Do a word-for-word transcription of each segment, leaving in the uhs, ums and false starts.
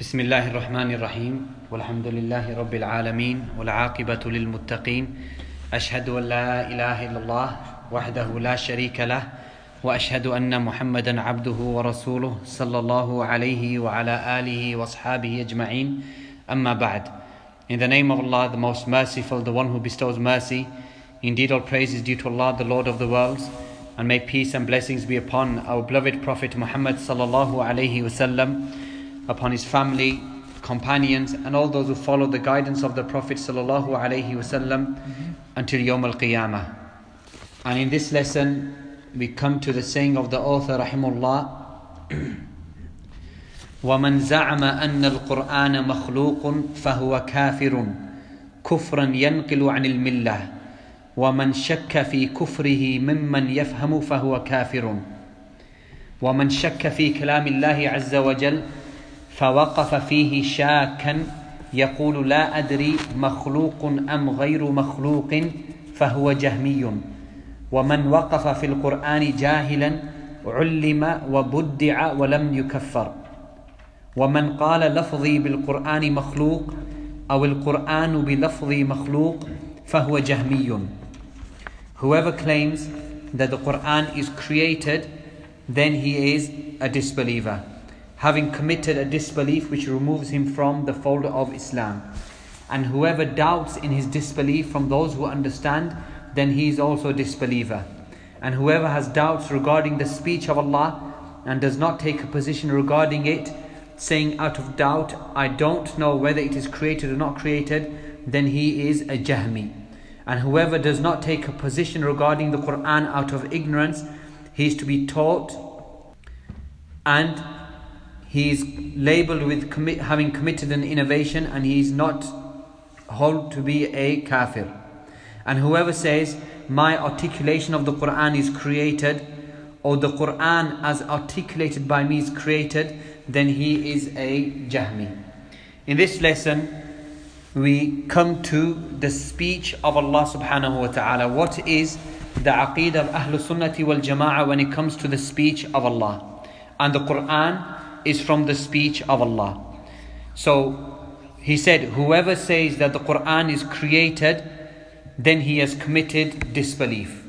بسم الله الرحمن الرحيم والحمد لله رب العالمين والعاقبة للمتقين أشهد أن لا إله إلا الله وحده لا شريك له وأشهد أن محمدا عبده ورسوله صلى الله عليه وعلى آله وأصحابه أجمعين أما بعد. In the name of Allah, the most merciful, the one who bestows mercy. Indeed, all praise is due to Allah, the Lord of the worlds, and may peace and blessings be upon our beloved Prophet Muhammad sallallahu alaihi wasallam, upon his family, companions, and all those who follow the guidance of the Prophet sallallahu alaihi wasallam until Yawm al-Qiyamah. And in this lesson, we come to the saying of the author rahimahullah, وَمَنْ زَعَمَ أَنَّ الْقُرْآنَ مَخْلُوقٌ فَهُوَ كَافِرٌ كُفْرًا يَنْقِلُ عَنِ الْمِلَّةِ وَمَنْ شَكَّ فِي كُفْرِهِ مِمَّنْ يَفْهَمُ فَهُوَ كَافِرٌ وَمَنْ شَكَّ فِي كَلَامِ اللَّهِ عَزَّ وَجَلَّ فوقف فيه شاكا يقول لا أدري مخلوق أم غير مخلوق فهو جهمي ومن وقف في القرآن جاهلا علم وبدع ولم يكفر ومن قال لفظي بالقرآن مخلوق أو القرآن بلفظي مخلوق فهو جهمي. Whoever claims that the Quran is created, then he is a disbeliever, having committed a disbelief which removes him from the fold of Islam. And whoever doubts in his disbelief from those who understand, then he is also a disbeliever. And whoever has doubts regarding the speech of Allah and does not take a position regarding it, saying out of doubt, I don't know whether it is created or not created, then he is a Jahmi. And whoever does not take a position regarding the Quran out of ignorance, he is to be taught, and he is labeled with commit, having committed an innovation, and he is not held to be a kafir. And whoever says, my articulation of the Quran is created, or the Quran as articulated by me is created, then he is a Jahmi. In this lesson, we come to the speech of Allah subhanahu wa ta'ala. What is the aqeedah of Ahlul Sunnati wal Jama'ah when it comes to the speech of Allah? And the Quran is from the speech of Allah. So he said, whoever says that the Quran is created, then he has committed disbelief.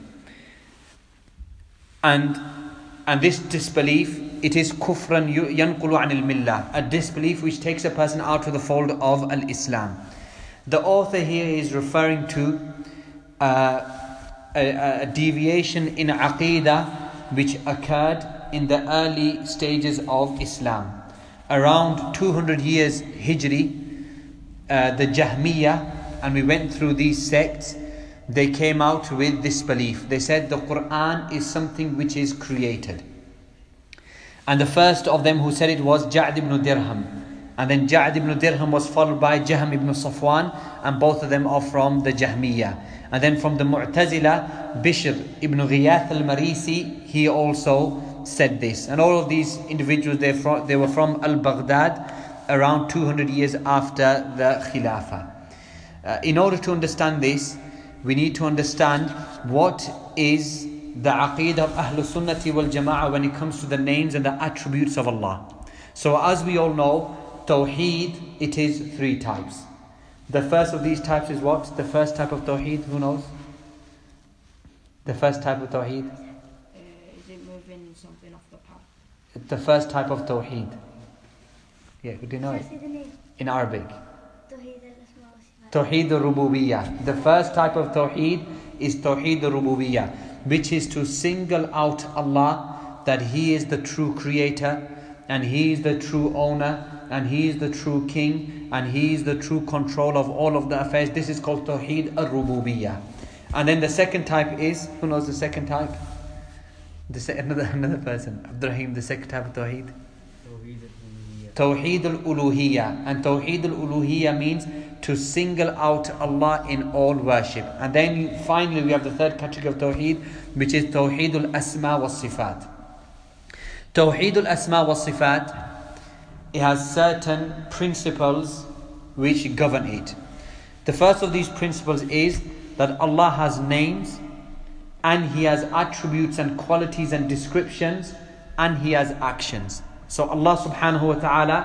And and this disbelief, it is kufran yanqulu anil millah, a disbelief which takes a person out of the fold of al-Islam. The author here is referring to uh, a, a deviation in aqeedah which occurred in the early stages of Islam. Around two hundred years Hijri, uh, the Jahmiyyah, and we went through these sects, they came out with this belief. They said the Quran is something which is created. And the first of them who said it was Ja'd ibn Dirham. And then Ja'd ibn Dirham was followed by Jahm ibn Safwan, and both of them are from the Jahmiyyah. And then from the Mu'tazila, Bishr ibn Ghiyath al-Marisi, he also said this. And all of these individuals, they, from, they were from Al-Baghdad around two hundred years after the Khilafah. Uh, in order to understand this, we need to understand what is the aqeedah of Ahlul Sunnati wal Jama'ah when it comes to the names and the attributes of Allah. So as we all know, Tawheed, it is three types. The first of these types is what? The first type of Tawheed, who knows? The first type of Tawheed? Uh, is it moving something off the path? The first type of Tawheed. Yeah, do you know it? In Arabic. Tawheed al-Rububiyyah. The first type of Tawheed is Tawheed al-Rububiyyah, which is to single out Allah, that He is the true creator, and He is the true owner, and He is the true king, and He is the true control of all of the affairs. This is called Tawheed al-Rububiyyah. And then the second type is, who knows the second type? The se- another, another person. Abdurrahim, the second type of Tawheed? Tawheed al-Uluhiyyah. And Tawheed al-Uluhiyyah means to single out Allah in all worship. And then finally we have the third category of Tawheed, which is Tawheed al-Asma wa Sifat. Tawheed al-Asma wa Sifat, it has certain principles which govern it. The first of these principles is that Allah has names, and He has attributes and qualities and descriptions, and He has actions. So Allah subhanahu wa ta'ala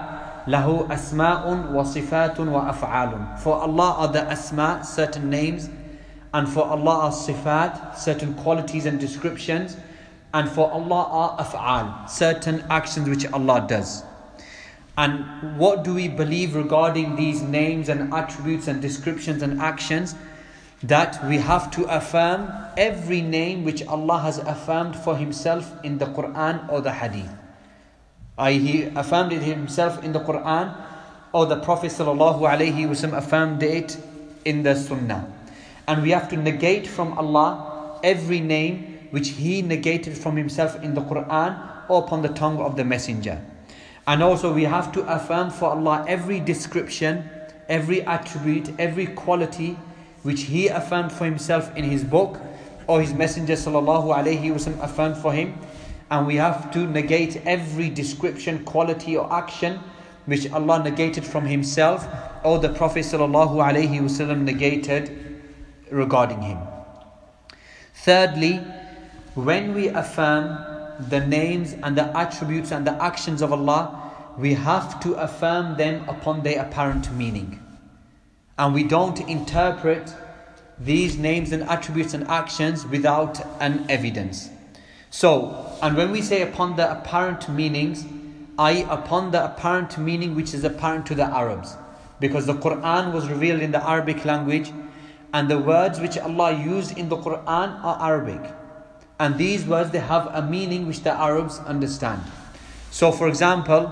له أسماء وصفات وأفعال. For Allah are the asma, certain names, and for Allah are sifat, certain qualities and descriptions, and for Allah are af'al, certain actions which Allah does. And what do we believe regarding these names and attributes and descriptions and actions? That we have to affirm every name which Allah has affirmed for Himself in the Quran or the Hadith. I, he affirmed it Himself in the Quran, or the Prophet ﷺ affirmed it in the Sunnah. And we have to negate from Allah every name which He negated from Himself in the Quran or upon the tongue of the Messenger. And also we have to affirm for Allah every description, every attribute, every quality which He affirmed for Himself in His book or His Messenger ﷺ affirmed for Him. And we have to negate every description, quality or action which Allah negated from Himself or the Prophet ﷺ negated regarding Him. Thirdly, when we affirm the names and the attributes and the actions of Allah, we have to affirm them upon their apparent meaning. And we don't interpret these names and attributes and actions without an evidence. So, and when we say upon the apparent meanings, I upon the apparent meaning which is apparent to the Arabs. Because the Quran was revealed in the Arabic language, and the words which Allah used in the Quran are Arabic. And these words, they have a meaning which the Arabs understand. So for example,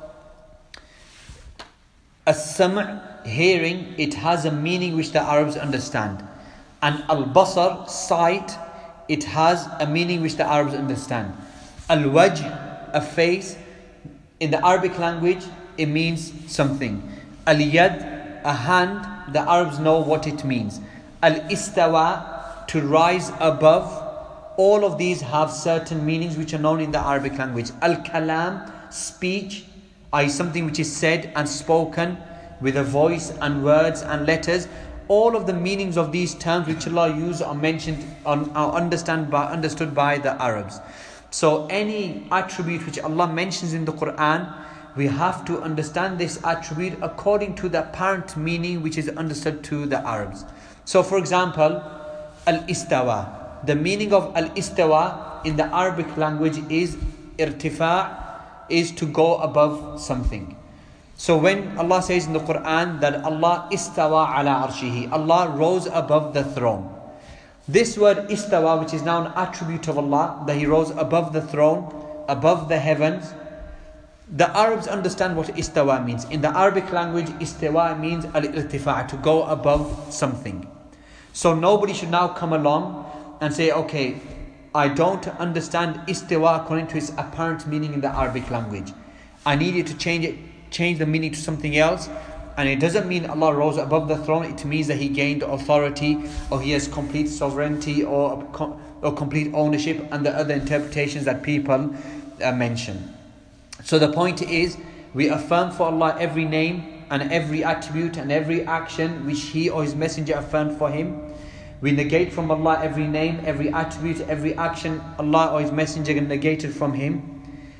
as-sam', hearing, it has a meaning which the Arabs understand. And al-basar, sight, it has a meaning which the Arabs understand. Al-wajh, a face, in the Arabic language, it means something. Al-yad, a hand, the Arabs know what it means. Al-istawa, to rise above. All of these have certain meanings which are known in the Arabic language. Al-kalam, speech, is something which is said and spoken with a voice and words and letters. All of the meanings of these terms which Allah uses are mentioned, are understand by, understood by the Arabs. So any attribute which Allah mentions in the Quran, we have to understand this attribute according to the apparent meaning which is understood to the Arabs. So for example, al-istawa. The meaning of al-istawa in the Arabic language is irtifa', is to go above something. So when Allah says in the Quran that Allah istawa ala arshihi, Allah rose above the throne. This word istawa, which is now an attribute of Allah, that He rose above the throne, above the heavens. The Arabs understand what istawa means. In the Arabic language, istawa means al-irtifa', to go above something. So nobody should now come along and say, okay, I don't understand istawa according to its apparent meaning in the Arabic language. I need you to change it, change the meaning to something else. And it doesn't mean Allah rose above the throne. It means that He gained authority, or He has complete sovereignty, or, or complete ownership, and the other interpretations that people uh, mention. So the point is, we affirm for Allah every name and every attribute and every action which He or His Messenger affirmed for Him. We negate from Allah every name, every attribute, every action Allah or His Messenger negated from Him.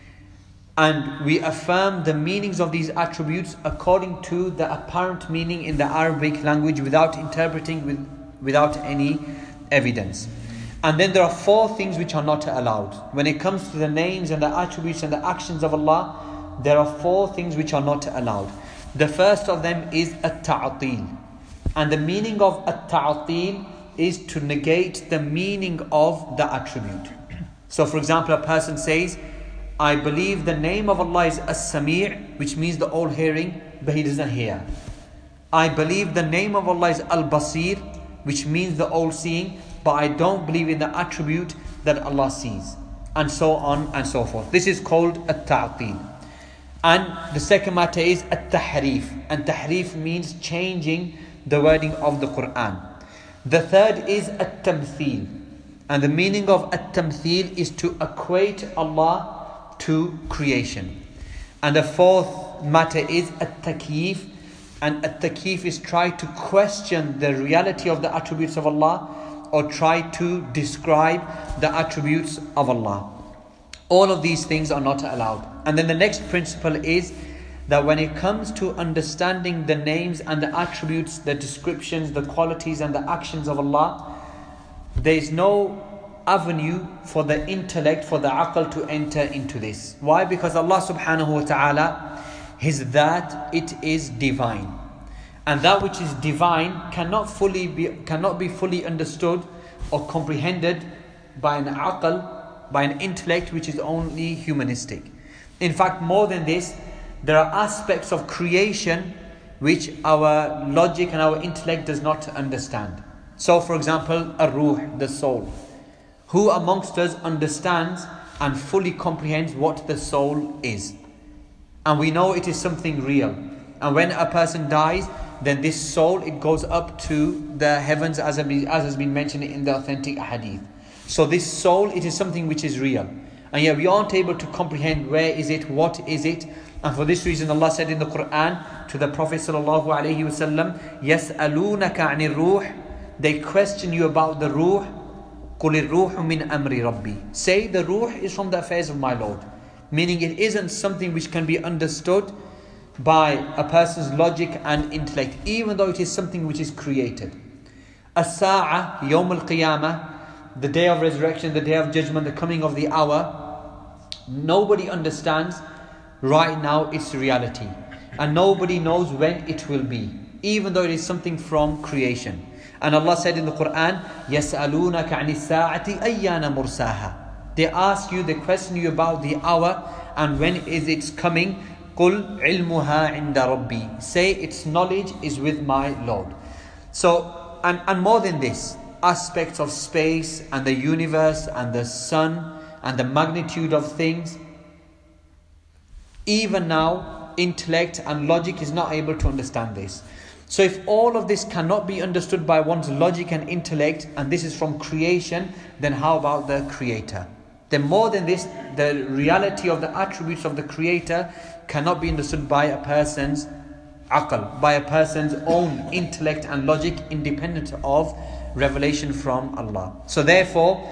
And we affirm the meanings of these attributes according to the apparent meaning in the Arabic language without interpreting, with, without any evidence. And then there are four things which are not allowed. When it comes to the names and the attributes and the actions of Allah, there are four things which are not allowed. The first of them is at-ta'atil. And the meaning of at-ta'atil is to negate the meaning of the attribute. So for example, a person says, I believe the name of Allah is As-Sami', which means the all-hearing, but he doesn't hear. I believe the name of Allah is Al-Basir, which means the all-seeing, but I don't believe in the attribute that Allah sees. And so on and so forth. This is called At-Ta'atil. And the second matter is At-Tahrif. And Tahrif means changing the wording of the Quran. The third is At-Tamthil. And the meaning of At-Tamthil is to equate Allah to creation. And the fourth matter is At-Takyif. And At-Takyif is try to question the reality of the attributes of Allah, or try to describe the attributes of Allah. All of these things are not allowed. And then the next principle is that when it comes to understanding the names and the attributes, the descriptions, the qualities and the actions of Allah, there is no avenue for the intellect, for the aql to enter into this. Why? Because Allah subhanahu wa ta'ala, His that, it is divine. And that which is divine cannot fully be cannot be fully understood or comprehended by an aql, by an intellect which is only humanistic. In fact, more than this, there are aspects of creation which our logic and our intellect does not understand. So for example, ar-ruh, the soul. Who amongst us understands and fully comprehends what the soul is? And we know it is something real. And when a person dies, then this soul, it goes up to the heavens, as has been mentioned in the authentic hadith. So this soul, it is something which is real. And yet we aren't able to comprehend where is it, what is it. And for this reason Allah said in the Quran to the Prophet sallallahu alaihi wasallam, يَسْأَلُونَكَ عَنِ الرُّوحِ, they question you about the ruh. قُلِ الرُّوحُ مِنْ أَمْرِ رَبِّي, say the ruh is from the affairs of my Lord. Meaning it isn't something which can be understood by a person's logic and intellect, even though it is something which is created. As-sa'a, Yawm al-Qiyamah, the day of resurrection, the day of judgment, the coming of the hour, nobody understands right now its reality. And nobody knows when it will be, even though it is something from creation. And Allah said in the Quran, يَسْأَلُونَكَ عَنِ السَّاعَةِ أَيَّانَ مُرْسَاهَا, they ask you, they question you about the hour and when is it coming. قُلْ عِلْمُهَا عِنْدَ رَبِّي, say its knowledge is with my Lord. So, and, and more than this, aspects of space and the universe and the sun and the magnitude of things, even now intellect and logic is not able to understand this. So if all of this cannot be understood by one's logic and intellect, and this is from creation, then how about the Creator? Then more than this, the reality of the attributes of the Creator cannot be understood by a person's aql, by a person's own intellect and logic, independent of revelation from Allah. So therefore,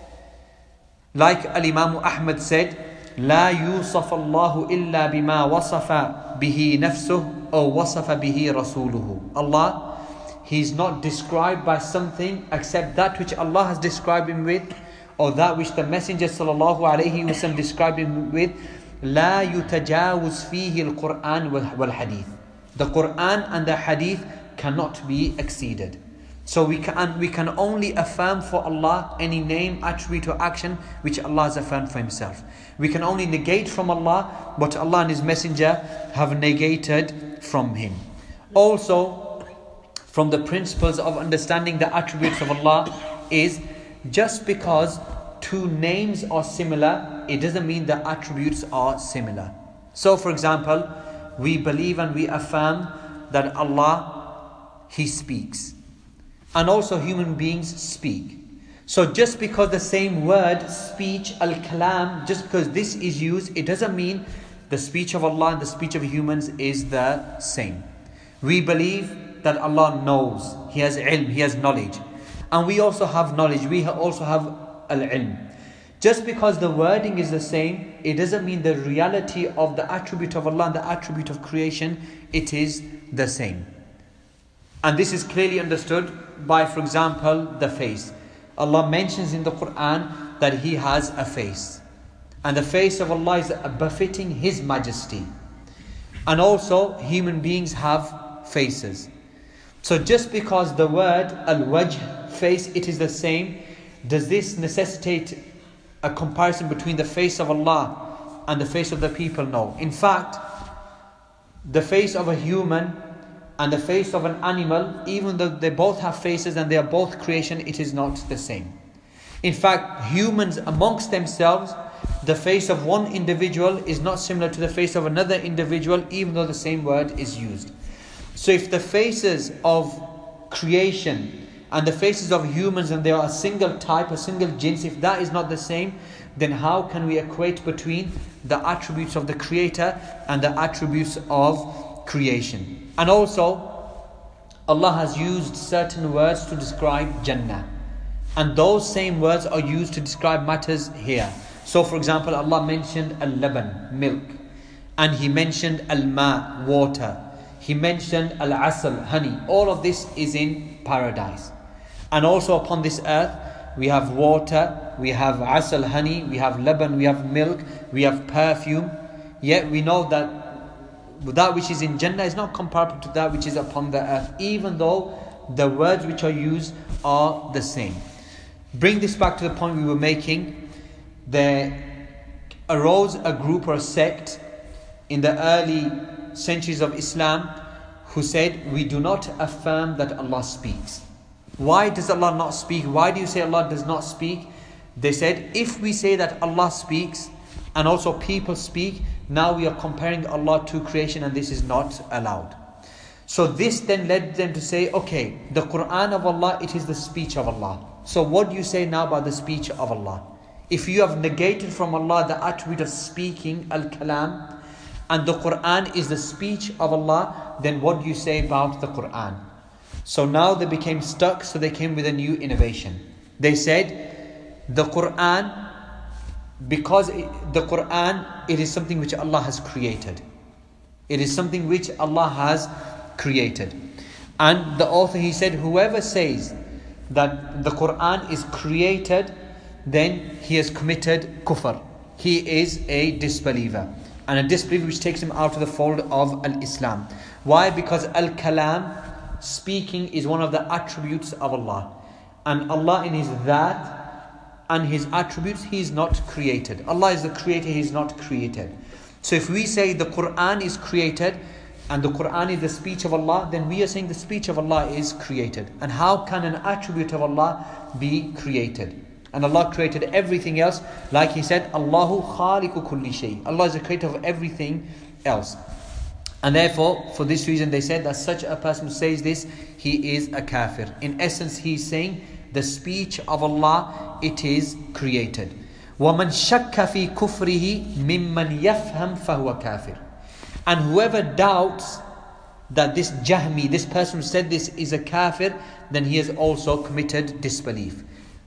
like Al-Imam Ahmad said, لا يوصف الله إلا بما وصف به نفسه أو وصف به رسوله. Allah, He is not described by something except that which Allah has described Him with, or that which the Messenger sallallahu alaihi wasallam described Him with. لا يتجاوز فيه القرآن والحديث. The Quran and the Hadith cannot be exceeded. So we can we can only affirm for Allah any name, attribute or action which Allah has affirmed for Himself. We can only negate from Allah what Allah and His Messenger have negated from Him. Also, from the principles of understanding the attributes of Allah is, just because two names are similar, it doesn't mean the attributes are similar. So for example, we believe and we affirm that Allah, He speaks. And also human beings speak. So just because the same word, speech, al-kalam, just because this is used, it doesn't mean the speech of Allah and the speech of humans is the same. We believe that Allah knows. He has ilm, He has knowledge. And we also have knowledge. We also have al-ilm. Just because the wording is the same, it doesn't mean the reality of the attribute of Allah and the attribute of creation, it is the same. And this is clearly understood by, for example, the face. Allah mentions in the Quran that He has a face. And the face of Allah is befitting His majesty. And also, human beings have faces. So just because the word al-wajh, face, it is the same, does this necessitate a comparison between the face of Allah and the face of the people? No. In fact, the face of a human and the face of an animal, even though they both have faces and they are both creation, it is not the same. In fact, humans amongst themselves, the face of one individual is not similar to the face of another individual, even though the same word is used. So if the faces of creation and the faces of humans, and they are a single type, a single jins, if that is not the same, then how can we equate between the attributes of the Creator and the attributes of creation? And also, Allah has used certain words to describe Jannah. And those same words are used to describe matters here. So for example, Allah mentioned al-laban, milk. and he mentioned al-ma, water. He mentioned al-asal, honey. All of this is in paradise. And also upon this earth, we have water, we have asal, honey, we have laban, we have milk, we have perfume. Yet we know that that which is in Jannah is not comparable to that which is upon the earth, even though the words which are used are the same. Bring this back to the point we were making. There arose a group or a sect in the early centuries of Islam who said, we do not affirm that Allah speaks. Why does Allah not speak? Why do you say Allah does not speak? They said, if we say that Allah speaks and also people speak, now we are comparing Allah to creation, and this is not allowed. So this then led them to say, okay, the Quran of Allah, it is the speech of Allah. So what do you say now about the speech of Allah? If you have negated from Allah the attribute of speaking, al-kalam, and the Quran is the speech of Allah, then what do you say about the Quran? So now they became stuck, so they came with a new innovation. They said, the Quran, because it, the Quran, it is something which Allah has created. It is something which Allah has created. And the author, he said, whoever says that the Quran is created, then he has committed kufr. He is a disbeliever. And a disbeliever which takes him out of the fold of al-Islam. Why? Because al-kalam, speaking, is one of the attributes of Allah. And Allah in His that and His attributes, He is not created. Allah is the creator, He is not created. So if we say the Quran is created and the Quran is the speech of Allah, then we are saying the speech of Allah is created. And how can an attribute of Allah be created? And Allah created everything else. Like He said, Allahu khaliqu kulli shay. Allah is the creator of everything else. And therefore, for this reason, they said that such a person who says this, he is a kafir. In essence, he is saying the speech of Allah, it is created. وَمَنْ شَكَّ فِي كُفْرِهِ مِمَّنْ يَفْهَمْ فَهُوَ كَافِرٌ. And whoever doubts that this Jahmi, this person who said this, is a kafir, then he has also committed disbelief.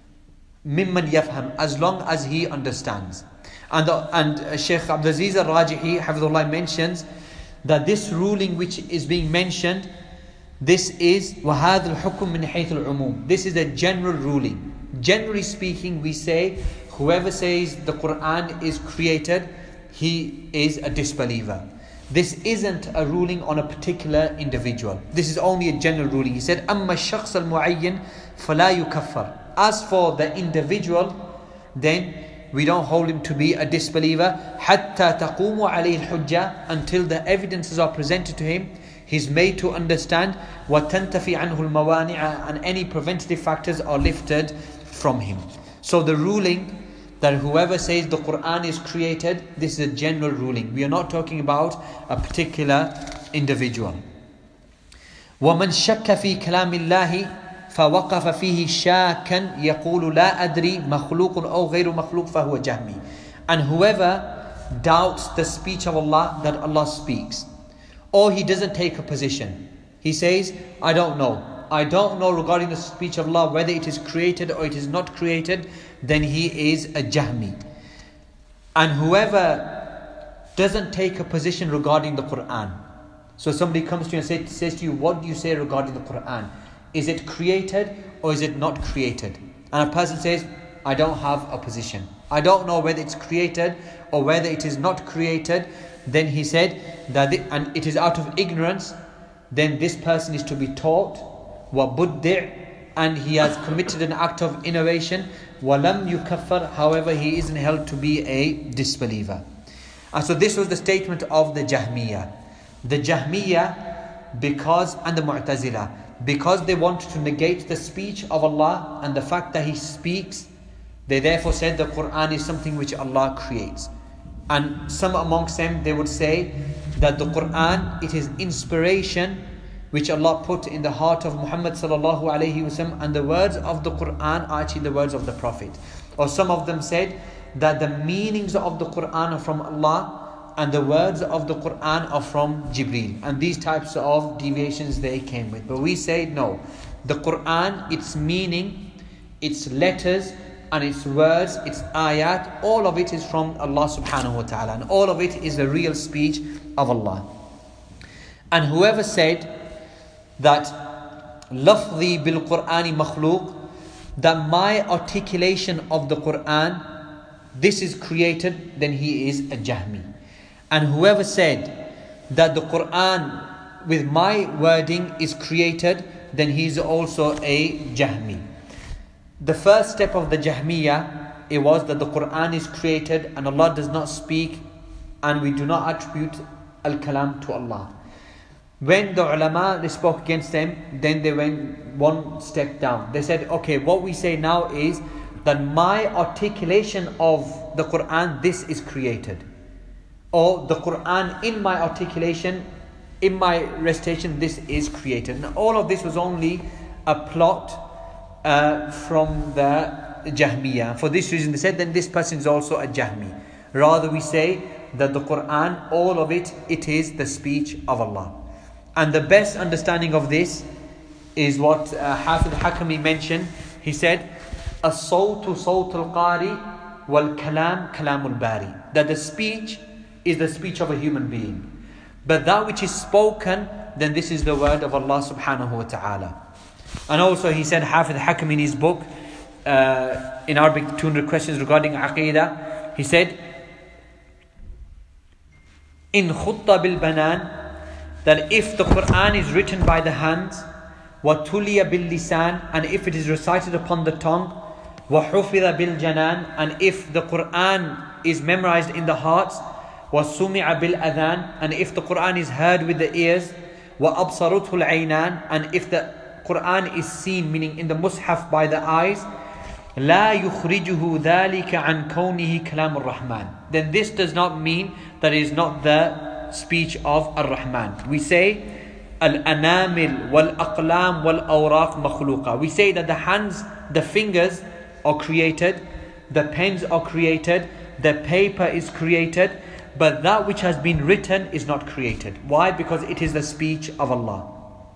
مِمَّنْ يَفْهَمْ, as long as he understands. And, the, and uh, Shaykh Abdulaziz al-Rajihi, Hafidhullah, mentions that this ruling which is being mentioned, this is وَهَذَا الْحُكُمْ مِنْ حَيْثُ الْعُمُومِ. This is a general ruling. Generally speaking, we say, whoever says the Quran is created, he is a disbeliever. This isn't a ruling on a particular individual. This is only a general ruling. He said, أَمَّا الشَّخْصَ الْمُعَيِّنْ فَلَا يُكَفَّرْ. As for the individual, then we don't hold him to be a disbeliever حَتَّى تَقُومُ عَلَيْهِ الْحُجَّةِ, until the evidences are presented to him. He's made to understand وَتَنْتَفِي عَنْهُ الْمَوَانِعَ, and any preventative factors are lifted from him. So the ruling that whoever says the Quran is created, this is a general ruling. We are not talking about a particular individual. وَمَنْ شَكَّ فِي كَلَامِ اللَّهِ فَوَقَفَ فِيهِ شَاكًا يَقُولُ لَا أَدْرِي مَخْلُوقٌ أَوْ غَيْرُ مَخْلُوقٌ فَهُوَ جَهْمِي. And whoever doubts the speech of Allah, that Allah speaks, or he doesn't take a position, he says, I don't know. I don't know regarding the speech of Allah, whether it is created or it is not created, then he is a Jahmi. And whoever doesn't take a position regarding the Quran. So somebody comes to you and say, says to you, what do you say regarding the Quran? Is it created or is it not created? And a person says, I don't have a position. I don't know whether it's created or whether it is not created. Then he said that, it, and it is out of ignorance, then this person is to be taught, وَبُدِّعْ, and he has committed an act of innovation, وَلَمْ يُكَفَّرْ, however he isn't held to be a disbeliever. And so this was the statement of the Jahmiyyah. The Jahmiyyah, because, and the Mu'tazila, because they want to negate the speech of Allah and the fact that He speaks, they therefore said the Quran is something which Allah creates. And some amongst them, they would say that the Quran, it is inspiration which Allah put in the heart of Muhammad sallallahu alaihi wasallam, and the words of the Quran are actually the words of the Prophet. Or some of them said that the meanings of the Quran are from Allah and the words of the Quran are from Jibreel. And these types of deviations they came with. But we say no. The Quran, its meaning, its letters and its words, its ayat, all of it is from Allah subhanahu wa ta'ala. And all of it is the real speech of Allah. And whoever said that lafzi bil Qur'ani makhluq, that my articulation of the Qur'an, this is created, then he is a Jahmi. And whoever said that the Qur'an with my wording is created, then he is also a Jahmi. The first step of the Jahmiyyah, it was that the Qur'an is created and Allah does not speak, and we do not attribute al-kalam to Allah. When the ulama, they spoke against them, then they went one step down. They said, okay, what we say now is that my articulation of the Qur'an, this is created. Or the Qur'an in my articulation, in my recitation, this is created. And all of this was only a plot uh, from the Jahmiyyah. For this reason they said, then this person is also a Jahmi. Rather we say that the Qur'an, all of it, it is the speech of Allah. And the best understanding of this is what uh, Hafidh Hakami mentioned. He said, as-sawtu sawt al-qari wal-kalam kalam al-bari. That the speech is the speech of a human being. But that which is spoken, then this is the word of Allah subhanahu wa ta'ala. And also he said, Hafidh Hakami in his book, uh, in Arabic two hundred questions regarding Aqidah, he said, in khutta bil banan, that if the Qur'an is written by the hands, wa tuliya bil lisan, and if it is recited upon the tongue, wa hufidha bil janan, and if the Qur'an is memorized in the hearts, wa sumi'a bil adhan, and if the Qur'an is heard with the ears, wa absaruthu al aynan, and if the Qur'an is seen, meaning in the mushaf by the eyes, la yukhrijuhu dhalika an kawnihi kalam ar-Rahman. Then this does not mean that it is not the speech of Ar-Rahman. We say Al-Anamil wal-Aqlam wal-Awraq makhluqa. We say that the hands, the fingers are created, the pens are created, the paper is created, but that which has been written is not created. Why? Because it is the speech of Allah.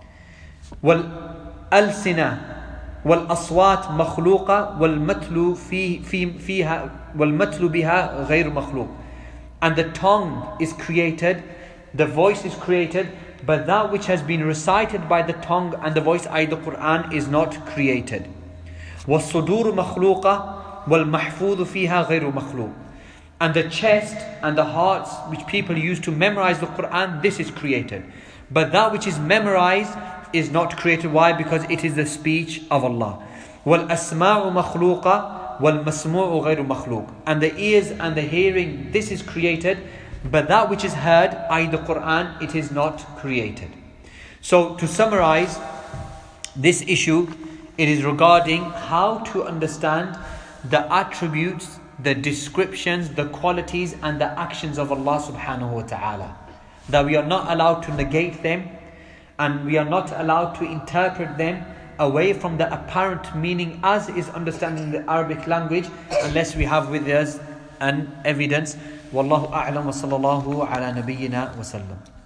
Wal-Alsina wal-Aswat makhluqa wal-Matlu fi, fi, fiha wal-Matlu biha ghayr makhluq. And the tongue is created, the voice is created, but that which has been recited by the tongue and the voice, that is the Qur'an, is not created. وَالصُّدُورُ مَخْلُوقَ وَالْمَحْفُوظُ فِيهَا غَيْرُ مَخْلُوقٍ. And the chest and the hearts which people use to memorize the Qur'an, this is created. But that which is memorized is not created. Why? Because it is the speech of Allah. وَالْأَسْمَاءُ مَخْلُوقَ وَالْمَسْمُوعُ غَيْرُ مَخْلُوقٍ. And the ears and the hearing, this is created, but that which is heard, that is the Qur'an, it is not created. So to summarize this issue, it is regarding how to understand the attributes, the descriptions, the qualities and the actions of Allah subhanahu wa ta'ala. That we are not allowed to negate them, and we are not allowed to interpret them away from the apparent meaning as is understanding the Arabic language, unless we have with us an evidence. Wallahu a'lam wa sallallahu ala nabiyyina wa sallam.